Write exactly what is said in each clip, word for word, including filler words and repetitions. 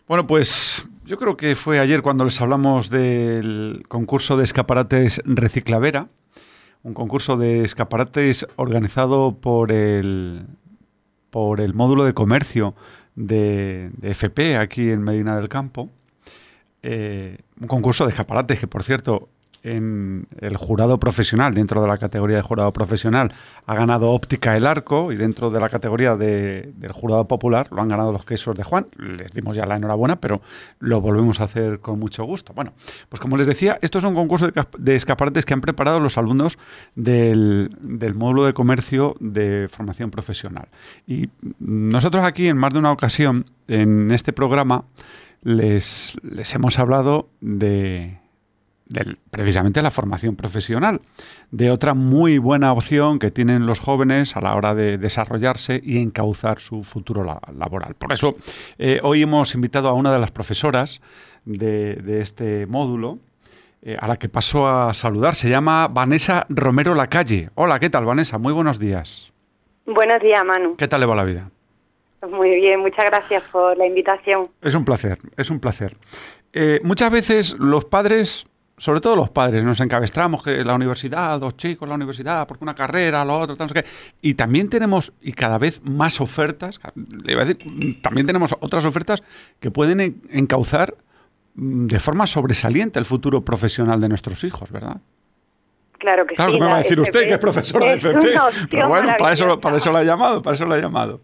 Bueno, pues yo creo que fue ayer cuando les hablamos del concurso de escaparates Reciclavera, un concurso de escaparates organizado por el, por el módulo de comercio de, de F P aquí en Medina del Campo. Eh, un concurso de escaparates que, por cierto, en el jurado profesional, dentro de la categoría de jurado profesional, ha ganado Óptica El Arco, y dentro de la categoría de, del jurado popular lo han ganado los quesos de Juan. Les dimos ya la enhorabuena, pero lo volvemos a hacer con mucho gusto. Bueno, pues como les decía, esto es un concurso de, de escaparates que han preparado los alumnos del, del módulo de comercio de formación profesional. Y nosotros aquí, en más de una ocasión, en este programa, les, les hemos hablado de... De, precisamente la formación profesional, de otra muy buena opción que tienen los jóvenes a la hora de desarrollarse y encauzar su futuro la, laboral. Por eso, eh, hoy hemos invitado a una de las profesoras de, de este módulo, eh, a la que paso a saludar. Se llama Vanessa Romero Lacalle. Hola, ¿qué tal, Vanessa? Muy buenos días. Buenos días, Manu. ¿Qué tal le va la vida? Muy bien, muchas gracias por la invitación. Es un placer, es un placer. Eh, muchas veces los padres... Sobre todo los padres, nos encabestramos que la universidad, los chicos, la universidad, porque una carrera, lo otro, tal, no sé qué. Y también tenemos, y cada vez más ofertas, le iba a decir, también tenemos otras ofertas que pueden encauzar de forma sobresaliente el futuro profesional de nuestros hijos, ¿verdad? Claro que claro, sí. Claro, me va a decir usted que es profesora de F P. Pero bueno, para eso, para eso la he llamado, para eso la he llamado.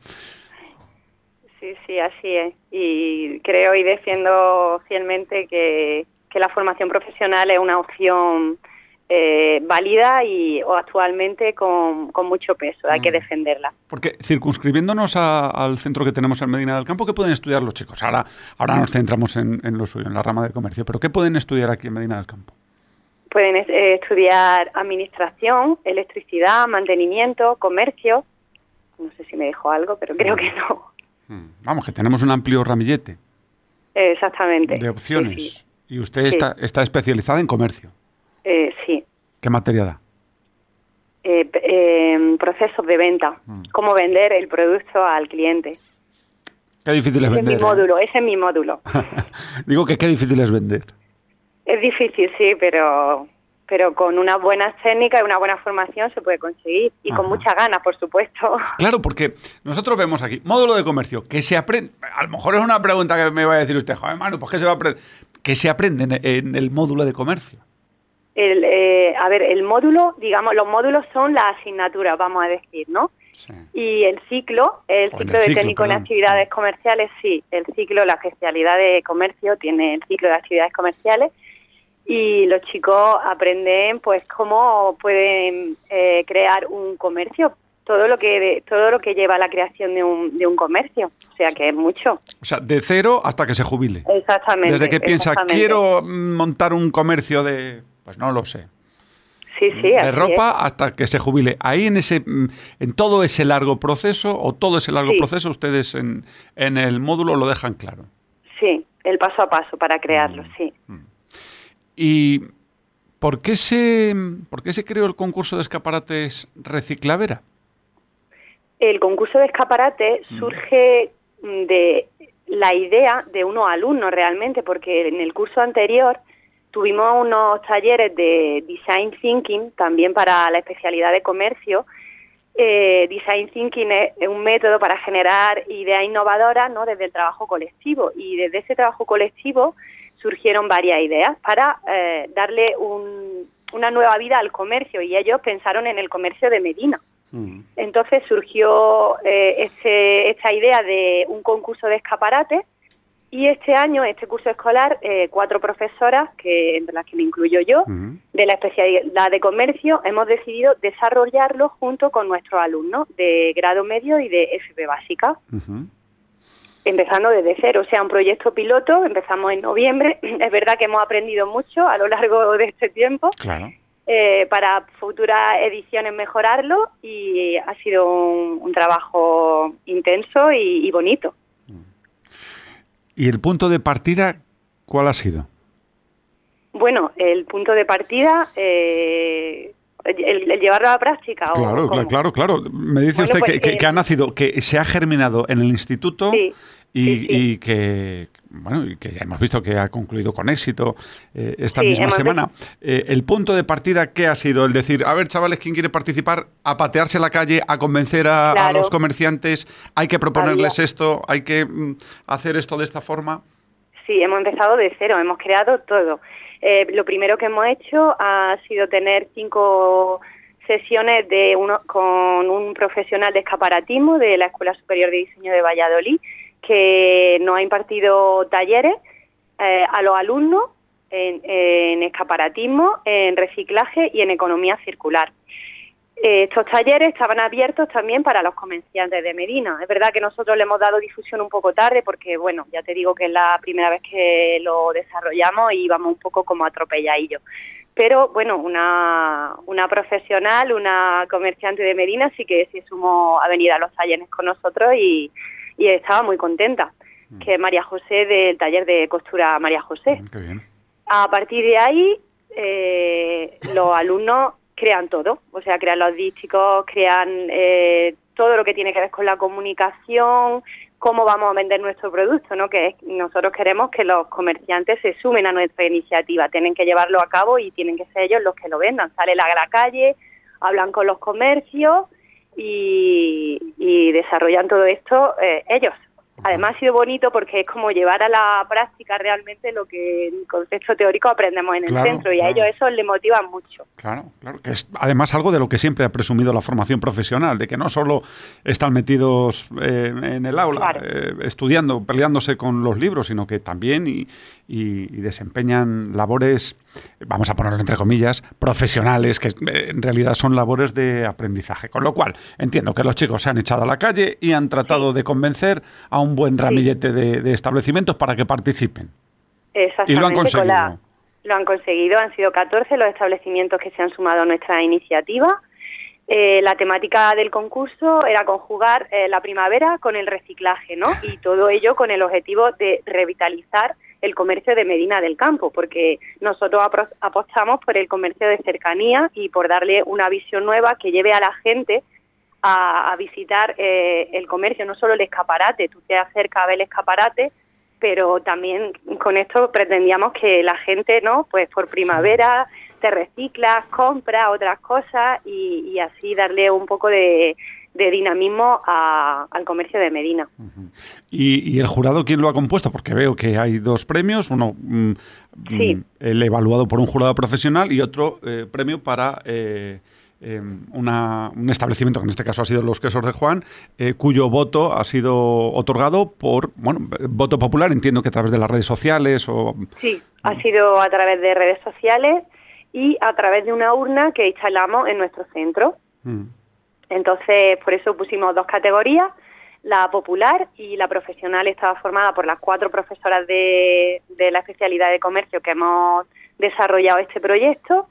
Sí, sí, así es. Y creo y defiendo fielmente que... que la formación profesional es una opción eh, válida y o actualmente con, con mucho peso, hay mm. que defenderla. Porque circunscribiéndonos a, al centro que tenemos en Medina del Campo, ¿qué pueden estudiar los chicos? Ahora, ahora nos centramos en, en lo suyo, en la rama de comercio, pero ¿qué pueden estudiar aquí en Medina del Campo? Pueden eh, estudiar administración, electricidad, mantenimiento, comercio. No sé si me dejó algo, pero creo que no. Mm. Vamos, que tenemos un amplio ramillete. Eh, exactamente. De opciones. Sí, sí. ¿Y usted sí. está, está especializada en comercio? Eh, sí. ¿Qué materia da? Eh, eh, procesos de venta. Mm. Cómo vender el producto al cliente. Qué difícil es ese vender. Es mi ¿eh? módulo, ese es mi módulo. Digo que qué difícil es vender. Es difícil, sí, pero, pero con unas buenas técnicas y una buena formación se puede conseguir. Y Ajá. con muchas ganas, por supuesto. Claro, porque nosotros vemos aquí, módulo de comercio, que se aprende... A lo mejor es una pregunta que me va a decir usted, joder, Manu, pues ¿qué se va a aprender? ¿Qué se aprende en, en el módulo de comercio? El, eh, a ver, el módulo, digamos, los módulos son las asignaturas, vamos a decir, ¿no? Sí. Y el ciclo, el ciclo el de ciclo, técnico perdón. en actividades comerciales, sí, el ciclo, la especialidad de comercio tiene el ciclo de actividades comerciales y los chicos aprenden, pues, cómo pueden eh, crear un comercio, todo lo que todo lo que lleva a la creación de un, de un comercio, o sea que es mucho. O sea, de cero hasta que se jubile. Exactamente. Desde que piensa, quiero montar un comercio de, pues no lo sé, sí, sí, de ropa es. hasta que se jubile. Ahí en ese, en todo ese largo proceso, o todo ese largo sí. proceso, ustedes en, en el módulo lo dejan claro. Sí, el paso a paso para crearlo, mm. sí. ¿Y por qué se, por qué se creó el concurso de escaparates Reciclavera? El concurso de escaparate surge de la idea de unos alumnos realmente, porque en el curso anterior tuvimos unos talleres de Design Thinking, también para la especialidad de comercio. Eh, Design Thinking es un método para generar ideas innovadoras, ¿no?, desde el trabajo colectivo, y desde ese trabajo colectivo surgieron varias ideas para eh, darle un, una nueva vida al comercio, y ellos pensaron en el comercio de Medina. Entonces surgió eh, este, esta idea de un concurso de escaparates y este año, este curso escolar, eh, cuatro profesoras, que entre las que me incluyo yo, uh-huh. de la especialidad de comercio, hemos decidido desarrollarlo junto con nuestros alumnos de grado medio y de F P básica, uh-huh. empezando desde cero. O sea, un proyecto piloto, empezamos en noviembre. Es verdad que hemos aprendido mucho a lo largo de este tiempo. Claro. Eh, para futuras ediciones mejorarlo, y ha sido un, un trabajo intenso y, y bonito. ¿Y el punto de partida cuál ha sido? Bueno, el punto de partida, eh, el, el llevarlo a la práctica. Claro, ¿o claro, claro. Me dice bueno, usted pues, que, que, eh, que ha nacido, que se ha germinado en el instituto sí, y, sí, sí. y que, bueno, y que ya hemos visto que ha concluido con éxito eh, esta Sí, misma hemos semana. Eh, el punto de partida, ¿qué ha sido? El decir, a ver, chavales, ¿quién quiere participar? A patearse la calle, a convencer a, a Claro. los comerciantes, hay que proponerles Había- esto, hay que mm, hacer esto de esta forma. Sí, hemos empezado de cero, hemos creado todo. Eh, lo primero que hemos hecho ha sido tener cinco sesiones de uno, con un profesional de escaparatismo de la Escuela Superior de Diseño de Valladolid, que nos ha impartido talleres eh, a los alumnos en, en escaparatismo, en reciclaje y en economía circular. Eh, estos talleres estaban abiertos también para los comerciantes de Medina. Es verdad que nosotros le hemos dado difusión un poco tarde porque, bueno, ya te digo que es la primera vez que lo desarrollamos y vamos un poco como atropelladillos. Pero, bueno, una, una profesional, una comerciante de Medina sí que se sumó a venir a los talleres con nosotros y, y estaba muy contenta, mm. que es María José del taller de costura María José. Mm, qué bien. A partir de ahí, eh, los alumnos crean todo, o sea, crean los dísticos, crean eh, todo lo que tiene que ver con la comunicación, cómo vamos a vender nuestro producto, ¿no? Que es, nosotros queremos que los comerciantes se sumen a nuestra iniciativa, tienen que llevarlo a cabo y tienen que ser ellos los que lo vendan. Salen a la calle, hablan con los comercios y, y desarrollan todo esto eh, ellos. Además ha sido bonito porque es como llevar a la práctica realmente lo que en concepto teórico aprendemos en el claro, centro y claro. a ellos eso les motiva mucho. Claro, claro, que es además algo de lo que siempre ha presumido la formación profesional, de que no solo están metidos eh, en el aula claro. eh, estudiando, peleándose con los libros, sino que también y, y, y desempeñan labores, vamos a ponerlo entre comillas, profesionales, que eh, en realidad son labores de aprendizaje. Con lo cual, entiendo que los chicos se han echado a la calle y han tratado sí. de convencer a un buen ramillete sí. de, de establecimientos para que participen. Exactamente. Y lo han conseguido. La, lo han conseguido, han sido catorce los establecimientos que se han sumado a nuestra iniciativa. Eh, la temática del concurso era conjugar eh, la primavera con el reciclaje, ¿no? Y todo ello con el objetivo de revitalizar el comercio de Medina del Campo, porque nosotros apostamos por el comercio de cercanía y por darle una visión nueva que lleve a la gente a, a visitar eh, el comercio, no solo el escaparate, tú te acercas a ver el escaparate, pero también con esto pretendíamos que la gente, ¿no? Pues por primavera te reciclas, compras otras cosas y, y así darle un poco de, de dinamismo a, al comercio de Medina. Uh-huh. ¿Y, ¿Y el jurado quién lo ha compuesto? Porque veo que hay dos premios, uno mm, sí. el evaluado por un jurado profesional y otro eh, premio para eh, eh, una, un establecimiento, que en este caso ha sido Los Quesos de Juan, eh, cuyo voto ha sido otorgado por, bueno, voto popular, entiendo que a través de las redes sociales o... Sí, ha sido a través de redes sociales y a través de una urna que instalamos en nuestro centro. Mm. Entonces, por eso pusimos dos categorías, la popular y la profesional estaba formada por las cuatro profesoras de, de la especialidad de comercio que hemos desarrollado este proyecto,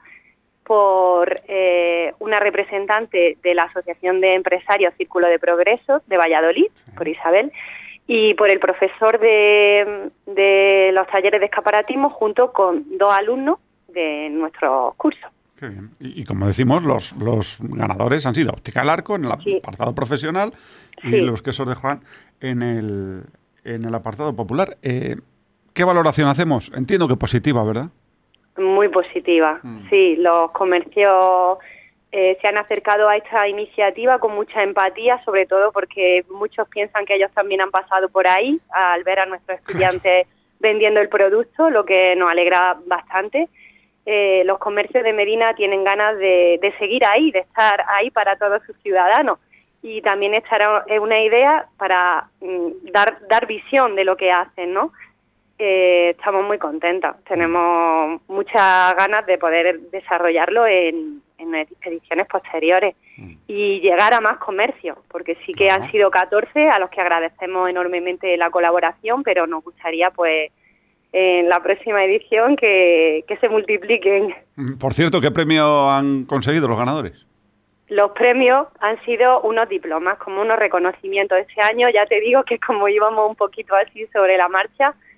por eh, una representante de la Asociación de Empresarios Círculo de Progreso de Valladolid, sí. por Isabel, y por el profesor de, de los talleres de escaparatismo junto con dos alumnos de nuestro curso. Qué bien. Y, y como decimos, los, los ganadores han sido Óptica El Arco en el sí. apartado profesional y sí. Los Quesos de Juan en el, en el apartado popular. Eh, ¿Qué valoración hacemos? Entiendo que positiva, ¿verdad? Muy positiva, mm. sí. Los comercios eh, se han acercado a esta iniciativa con mucha empatía, sobre todo porque muchos piensan que ellos también han pasado por ahí al ver a nuestros estudiantes claro. vendiendo el producto, lo que nos alegra bastante. Eh, los comercios de Medina tienen ganas de, de seguir ahí, de estar ahí para todos sus ciudadanos. Y también esta es una idea para mm, dar, dar visión de lo que hacen, ¿no? Eh, estamos muy contentas, tenemos muchas ganas de poder desarrollarlo en, en expediciones posteriores mm. y llegar a más comercios, porque sí que uh-huh. han sido catorce a los que agradecemos enormemente la colaboración, pero nos gustaría pues en la próxima edición que, que se multipliquen. Por cierto, ¿qué premio han conseguido los ganadores? Los premios han sido unos diplomas, como unos reconocimientos. Este año ya te digo que como íbamos un poquito así sobre la marcha,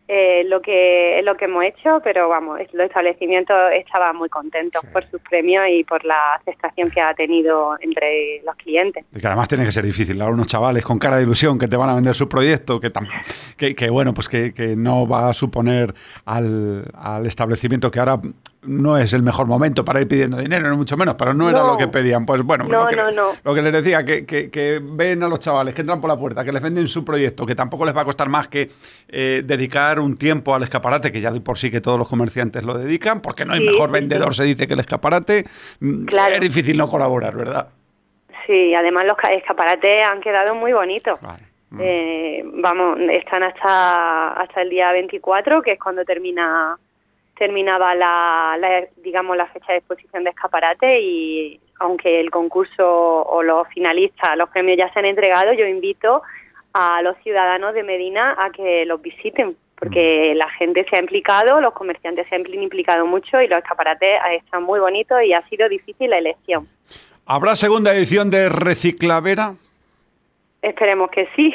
eh, lo que lo que hemos hecho, pero vamos, los establecimientos estaban muy contentos sí. por sus premios y por la aceptación que ha tenido entre los clientes. Y que además tiene que ser difícil, ahora unos chavales con cara de ilusión que te van a vender su proyecto, que, tam, que, que bueno, pues que, que no va a suponer al, al establecimiento que ahora no es el mejor momento para ir pidiendo dinero, ni mucho menos, pero no era no. lo que pedían. Pues bueno, no, lo, que, no, no. lo que les decía, que, que, que ven a los chavales que entran por la puerta, que les venden su proyecto, que tampoco les va a costar más que eh, dedicar un tiempo al escaparate, que ya de por sí que todos los comerciantes lo dedican, porque no hay sí, mejor vendedor, sí. se dice, que el escaparate. Claro. Es difícil no colaborar, ¿verdad? Sí, además los escaparates han quedado muy bonitos. Vale. Mm. Eh, vamos, están hasta, hasta el día veinticuatro, que es cuando termina... terminaba la, la, digamos, la fecha de exposición de escaparate, y aunque el concurso o los finalistas, los premios ya se han entregado, yo invito a los ciudadanos de Medina a que los visiten, porque la gente se ha implicado, los comerciantes se han implicado mucho y los escaparates están muy bonitos y ha sido difícil la elección. ¿Habrá segunda edición de Reciclavera? Esperemos que sí.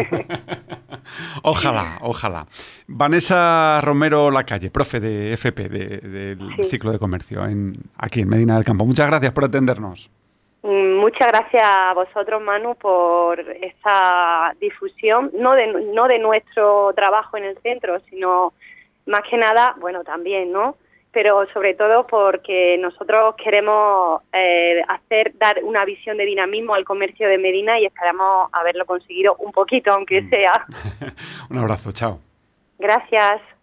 Ojalá, ojalá. Vanessa Romero Lacalle, profe de F P, de, del sí. ciclo de comercio, en, aquí en Medina del Campo. Muchas gracias por atendernos. Muchas gracias a vosotros, Manu, por esta difusión, no de, no de nuestro trabajo en el centro, sino más que nada, bueno, también, ¿no? Pero sobre todo porque nosotros queremos eh, hacer dar una visión de dinamismo al comercio de Medina y esperamos haberlo conseguido un poquito, aunque sea. Un abrazo, chao. Gracias.